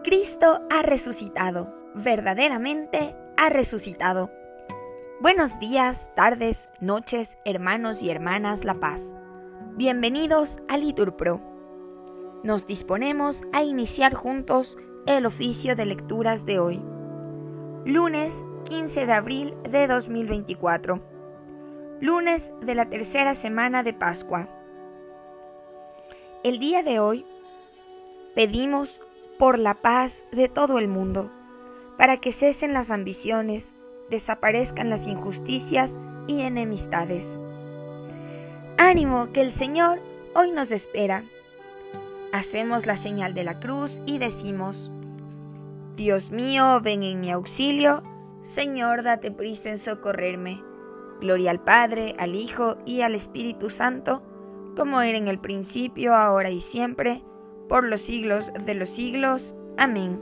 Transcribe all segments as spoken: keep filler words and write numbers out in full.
Cristo ha resucitado, verdaderamente ha resucitado. Buenos días, tardes, noches, hermanos y hermanas La Paz. Bienvenidos a LiturPro. Nos disponemos a iniciar juntos el oficio de lecturas de hoy, lunes quince de abril de dos mil veinticuatro, lunes de la tercera semana de Pascua. El día de hoy pedimos por la paz de todo el mundo, para que cesen las ambiciones, desaparezcan las injusticias y enemistades. Ánimo, que el Señor hoy nos espera. Hacemos la señal de la cruz y decimos: Dios mío, ven en mi auxilio. Señor, date prisa en socorrerme. Gloria al Padre, al Hijo y al Espíritu Santo, como era en el principio, ahora y siempre, por los siglos de los siglos. Amén.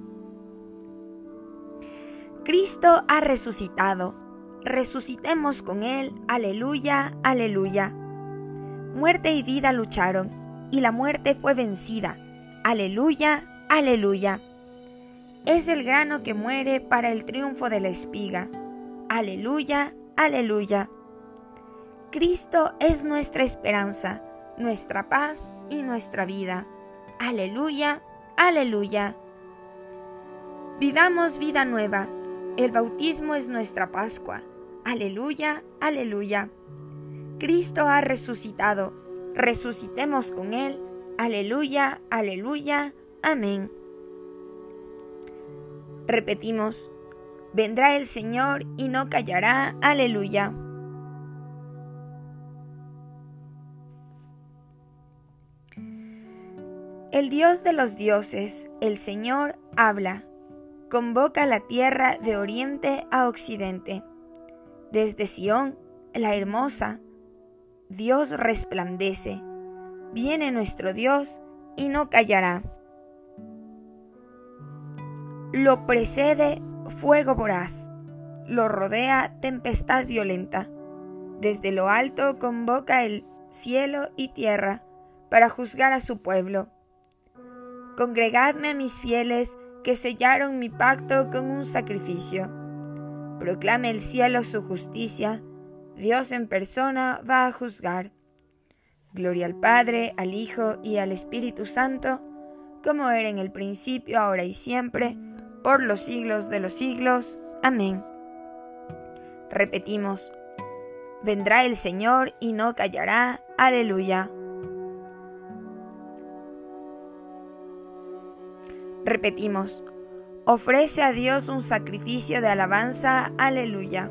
Cristo ha resucitado. Resucitemos con Él. Aleluya, aleluya. Muerte y vida lucharon, y la muerte fue vencida. Aleluya, aleluya. Es el grano que muere para el triunfo de la espiga. Aleluya, aleluya. Cristo es nuestra esperanza, nuestra paz y nuestra vida. Aleluya, aleluya. Vivamos vida nueva. El bautismo es nuestra Pascua. Aleluya, aleluya. Cristo ha resucitado. Resucitemos con Él. Aleluya, aleluya. Amén. Repetimos: vendrá el Señor y no callará. Aleluya. El Dios de los dioses, el Señor, habla. Convoca la tierra de oriente a occidente. Desde Sión, la hermosa, Dios resplandece. Viene nuestro Dios y no callará. Lo precede fuego voraz, lo rodea tempestad violenta. Desde lo alto convoca el cielo y tierra para juzgar a su pueblo. Congregadme a mis fieles que sellaron mi pacto con un sacrificio. Proclame el cielo su justicia, Dios en persona va a juzgar. Gloria al Padre, al Hijo y al Espíritu Santo, como era en el principio, ahora y siempre, por los siglos de los siglos. Amén. Repetimos: vendrá el Señor y no callará. Aleluya. Repetimos: ofrece a Dios un sacrificio de alabanza. Aleluya.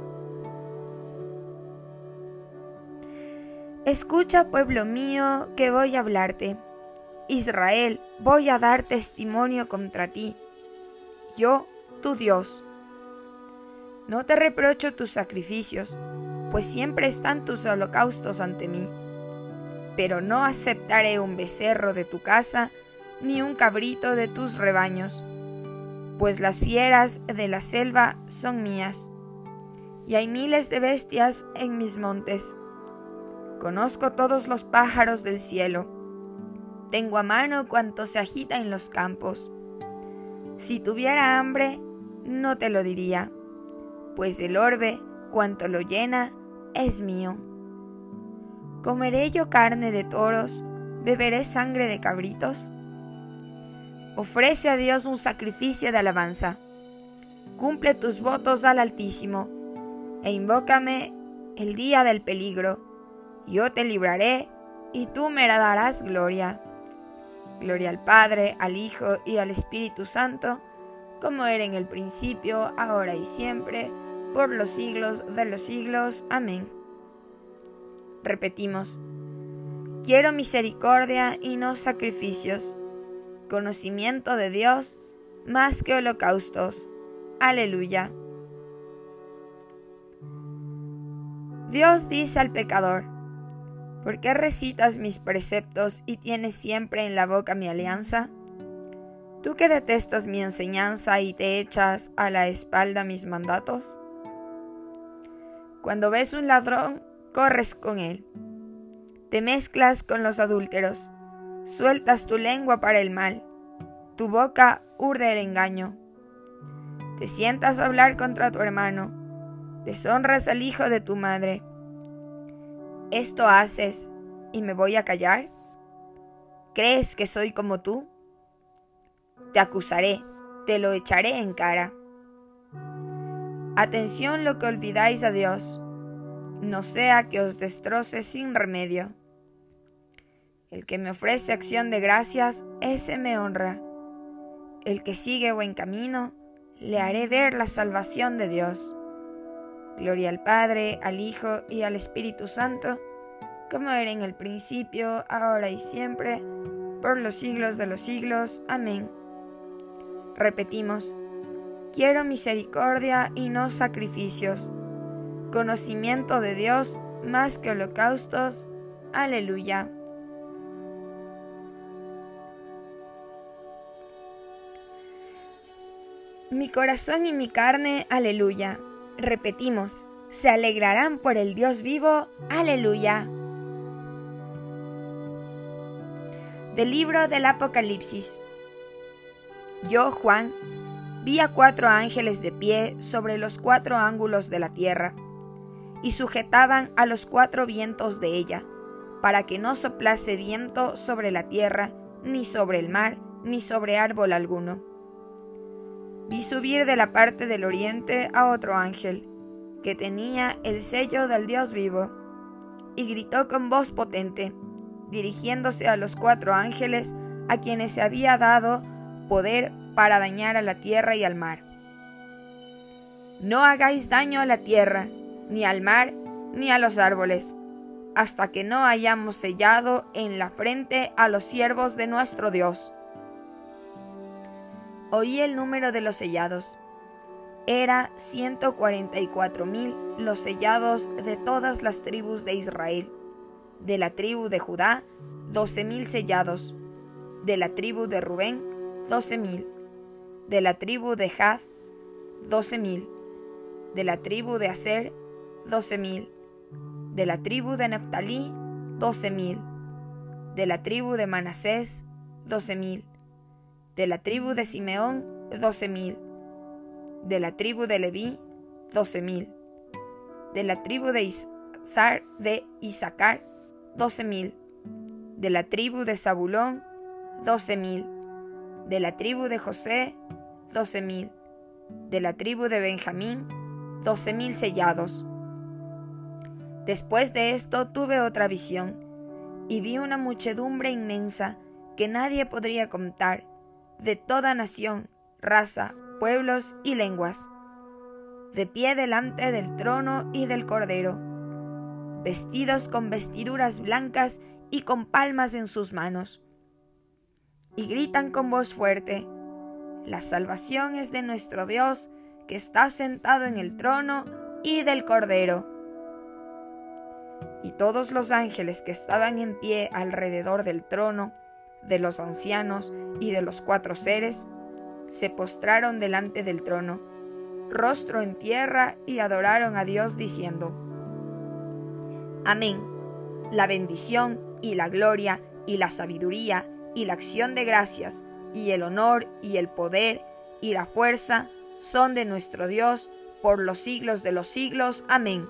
Escucha, pueblo mío, que voy a hablarte. Israel, voy a dar testimonio contra ti. Yo, tu Dios. No te reprocho tus sacrificios, pues siempre están tus holocaustos ante mí. Pero no aceptaré un becerro de tu casa, ni un cabrito de tus rebaños, pues las fieras de la selva son mías, y hay miles de bestias en mis montes. Conozco todos los pájaros del cielo, tengo a mano cuanto se agita en los campos. Si tuviera hambre, no te lo diría, pues el orbe, cuanto lo llena, es mío. ¿Comeré yo carne de toros? ¿Beberé sangre de cabritos? Ofrece a Dios un sacrificio de alabanza. Cumple tus votos al Altísimo, e invócame el día del peligro. Yo te libraré, y tú me darás gloria. Gloria al Padre, al Hijo y al Espíritu Santo, como era en el principio, ahora y siempre, por los siglos de los siglos. Amén. Repetimos: quiero misericordia y no sacrificios, conocimiento de Dios más que holocaustos. Aleluya. Dios dice al pecador: ¿por qué recitas mis preceptos y tienes siempre en la boca mi alianza? ¿Tú que detestas mi enseñanza y te echas a la espalda mis mandatos? Cuando ves un ladrón, corres con él. Te mezclas con los adúlteros, sueltas tu lengua para el mal. tu boca urde el engaño. Te sientas a hablar contra tu hermano, deshonras al hijo de tu madre. ¿Esto haces y me voy a callar? ¿Crees que soy como tú? Te acusaré, te lo echaré en cara. Atención lo que olvidáis a Dios, no sea que os destroce sin remedio. El que me ofrece acción de gracias, ese me honra. El que sigue buen camino, le haré ver la salvación de Dios. Gloria al Padre, al Hijo y al Espíritu Santo, como era en el principio, ahora y siempre, por los siglos de los siglos. Amén. Repetimos: quiero misericordia y no sacrificios, conocimiento de Dios más que holocaustos. Aleluya. Mi corazón y mi carne, aleluya. Repetimos: se alegrarán por el Dios vivo, aleluya. Del libro del Apocalipsis. Yo, Juan, vi a cuatro ángeles de pie sobre los cuatro ángulos de la tierra, y sujetaban a los cuatro vientos de ella, para que no soplase viento sobre la tierra, ni sobre el mar, ni sobre árbol alguno. Vi subir de la parte del oriente a otro ángel, que tenía el sello del Dios vivo, y gritó con voz potente, dirigiéndose a los cuatro ángeles a quienes se había dado poder para dañar a la tierra y al mar. No hagáis daño a la tierra, ni al mar, ni a los árboles, hasta que no hayamos sellado en la frente a los siervos de nuestro Dios. Oí el número de los sellados. Era ciento cuarenta y cuatro mil los sellados de todas las tribus de Israel. De la tribu de Judá, doce mil sellados. De la tribu de Rubén, doce mil. De la tribu de Gad, doce mil. De la tribu de Aser, doce mil. De la tribu de Neftalí, doce mil. De la tribu de Manasés, doce mil. De la tribu de Simeón, doce mil. De la tribu de Leví, doce mil. De la tribu de, Isar, de Isaacar, doce mil. De la tribu de Zabulón, doce mil. De la tribu de José, doce mil. De la tribu de Benjamín, doce mil sellados. Después de esto tuve otra visión, y vi una muchedumbre inmensa que nadie podría contar, de toda nación, raza, pueblos y lenguas, de pie delante del trono y del Cordero, vestidos con vestiduras blancas y con palmas en sus manos. Y gritan con voz fuerte: la salvación es de nuestro Dios, que está sentado en el trono, y del Cordero. Y todos los ángeles que estaban en pie alrededor del trono, de los ancianos y de los cuatro seres, se postraron delante del trono, rostro en tierra, y adoraron a Dios diciendo: Amén. La bendición y la gloria y la sabiduría y la acción de gracias y el honor y el poder y la fuerza son de nuestro Dios por los siglos de los siglos. Amén.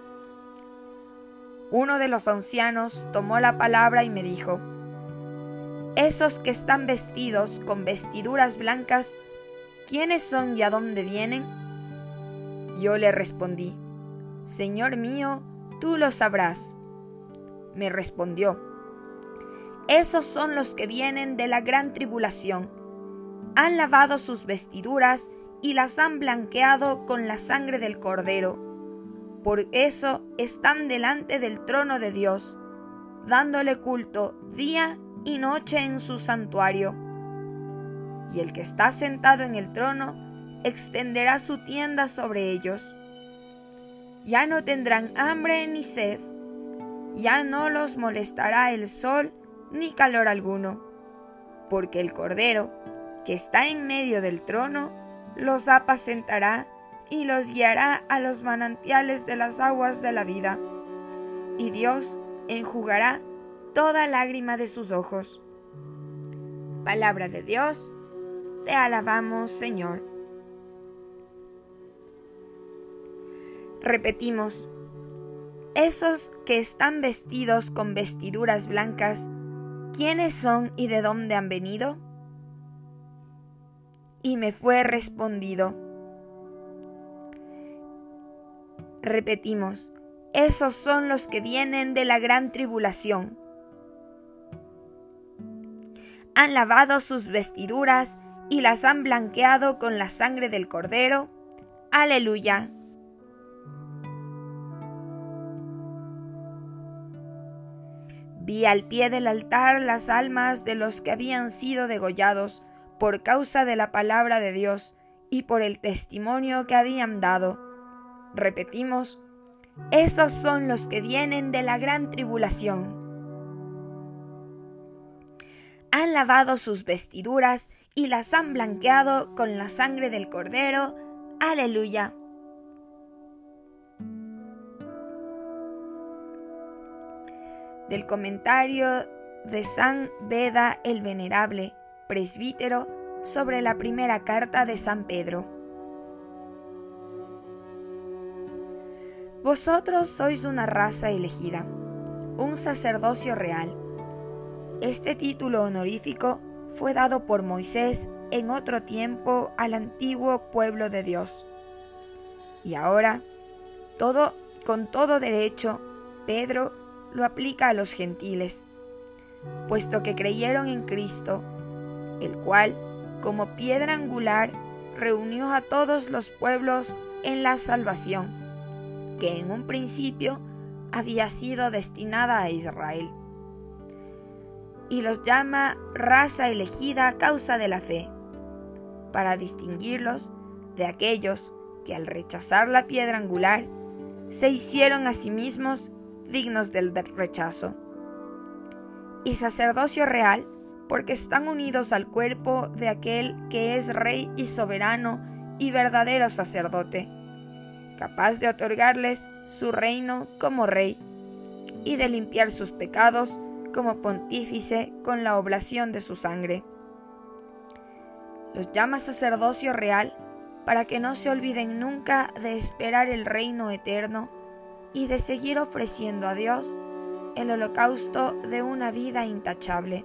Uno de los ancianos tomó la palabra y me dijo: esos que están vestidos con vestiduras blancas, ¿quiénes son y a dónde vienen? Yo le respondí: Señor mío, tú lo sabrás. Me respondió: esos son los que vienen de la gran tribulación. Han lavado sus vestiduras y las han blanqueado con la sangre del Cordero. Por eso están delante del trono de Dios, dándole culto día y noche en su santuario. Y el que está sentado en el trono extenderá su tienda sobre ellos. Ya no tendrán hambre ni sed, ya no los molestará el sol ni calor alguno, porque el Cordero, que está en medio del trono, los apacentará y los guiará a los manantiales de las aguas de la vida, y Dios enjugará toda lágrima de sus ojos. Palabra de Dios, te alabamos, Señor. Repetimos, esos que están vestidos con vestiduras blancas, ¿quiénes son y de dónde han venido? Y me fue respondido. Repetimos, esos son los que vienen de la gran tribulación. Han lavado sus vestiduras y las han blanqueado con la sangre del Cordero. Aleluya. Vi al pie del altar las almas de los que habían sido degollados por causa de la palabra de Dios y por el testimonio que habían dado. Repetimos, esos son los que vienen de la gran tribulación. Han lavado sus vestiduras y las han blanqueado con la sangre del Cordero. Aleluya. Del comentario de San Beda el Venerable, presbítero, sobre la primera carta de San Pedro. Vosotros sois una raza elegida, un sacerdocio real. Este título honorífico fue dado por Moisés en otro tiempo al antiguo pueblo de Dios. Y ahora, todo, con todo derecho, Pedro lo aplica a los gentiles, puesto que creyeron en Cristo, el cual, como piedra angular, reunió a todos los pueblos en la salvación, que en un principio había sido destinada a Israel, y los llama raza elegida a causa de la fe, para distinguirlos de aquellos que al rechazar la piedra angular se hicieron a sí mismos dignos del rechazo, y sacerdocio real, porque están unidos al cuerpo de aquel que es Rey y soberano y verdadero sacerdote, capaz de otorgarles su reino como Rey, y de limpiar sus pecados como pontífice con la oblación de su sangre. Los llama sacerdocio real para que no se olviden nunca de esperar el reino eterno y de seguir ofreciendo a Dios el holocausto de una vida intachable.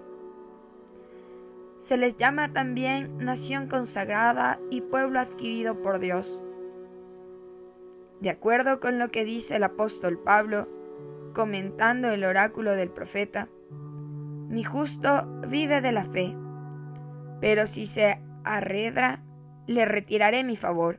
Se les llama también nación consagrada y pueblo adquirido por Dios. De acuerdo con lo que dice el apóstol Pablo, comentando el oráculo del profeta, mi justo vive de la fe, pero si se arredra, le retiraré mi favor.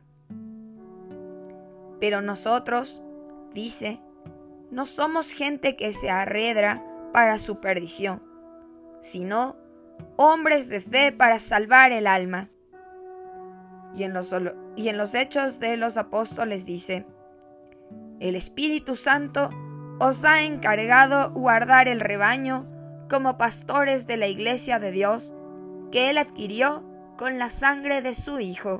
Pero nosotros, dice, no somos gente que se arredra para su perdición, sino hombres de fe para salvar el alma. Y en los, y en los Hechos de los Apóstoles dice, el Espíritu Santo os ha encargado guardar el rebaño como pastores de la iglesia de Dios, que Él adquirió con la sangre de su Hijo.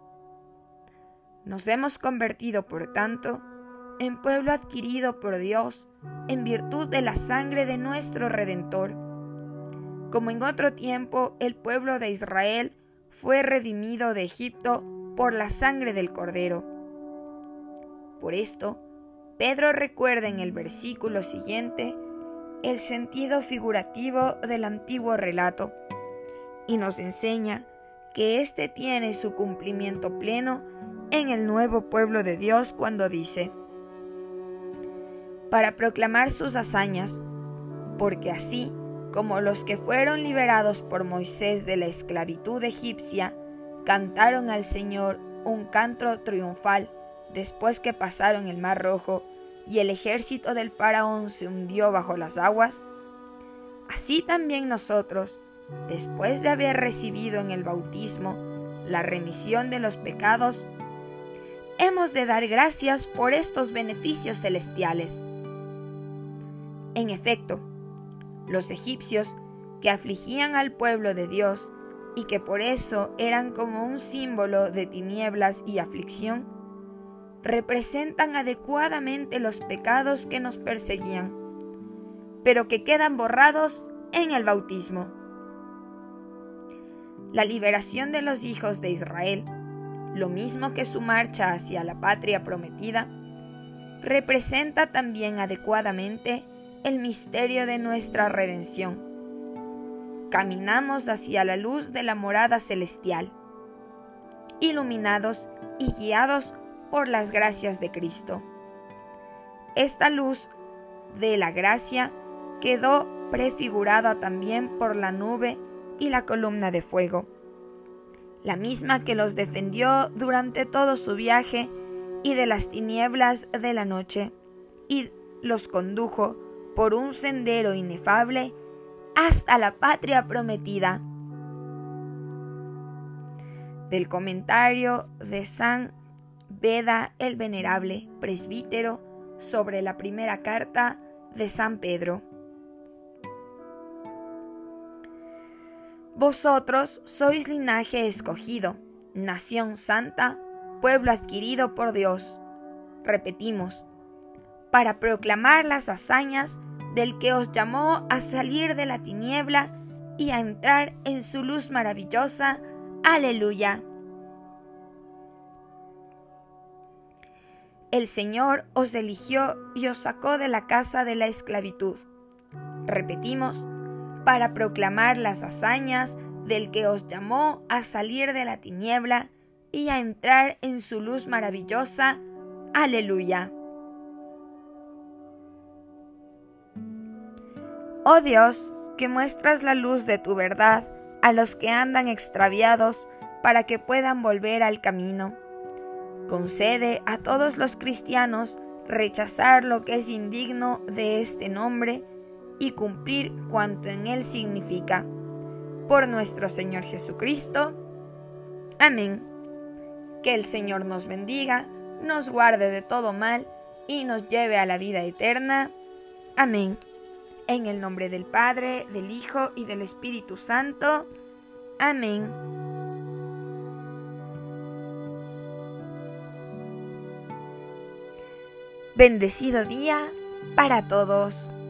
Nos hemos convertido, por tanto, en pueblo adquirido por Dios en virtud de la sangre de nuestro Redentor, como en otro tiempo el pueblo de Israel fue redimido de Egipto por la sangre del Cordero. Por esto, Pedro recuerda en el versículo siguiente el sentido figurativo del antiguo relato y nos enseña que éste tiene su cumplimiento pleno en el nuevo pueblo de Dios cuando dice, para proclamar sus hazañas, porque así como los que fueron liberados por Moisés de la esclavitud egipcia cantaron al Señor un canto triunfal después que pasaron el Mar Rojo y el ejército del faraón se hundió bajo las aguas, así también nosotros, después de haber recibido en el bautismo la remisión de los pecados, hemos de dar gracias por estos beneficios celestiales. En efecto, los egipcios que afligían al pueblo de Dios y que por eso eran como un símbolo de tinieblas y aflicción, representan adecuadamente los pecados que nos perseguían, pero que quedan borrados en el bautismo. La liberación de los hijos de Israel, lo mismo que su marcha hacia la patria prometida, representa también adecuadamente el misterio de nuestra redención. Caminamos hacia la luz de la morada celestial, iluminados y guiados por las gracias de Cristo. Esta luz de la gracia quedó prefigurada también por la nube y la columna de fuego, la misma que los defendió durante todo su viaje y de las tinieblas de la noche, y los condujo por un sendero inefable hasta la patria prometida. Del comentario de San Beda el Venerable, presbítero, sobre la primera carta de San Pedro. Vosotros sois linaje escogido, nación santa, pueblo adquirido por Dios. Repetimos, para proclamar las hazañas del que os llamó a salir de la tiniebla y a entrar en su luz maravillosa. Aleluya. El Señor os eligió y os sacó de la casa de la esclavitud. Repetimos, para proclamar las hazañas del que os llamó a salir de la tiniebla y a entrar en su luz maravillosa. Aleluya. Oh Dios, que muestras la luz de tu verdad a los que andan extraviados para que puedan volver al camino. Concede a todos los cristianos rechazar lo que es indigno de este nombre y cumplir cuanto en él significa. Por nuestro Señor Jesucristo. Amén. Que el Señor nos bendiga, nos guarde de todo mal y nos lleve a la vida eterna. Amén. En el nombre del Padre, del Hijo y del Espíritu Santo. Amén. Bendecido día para todos.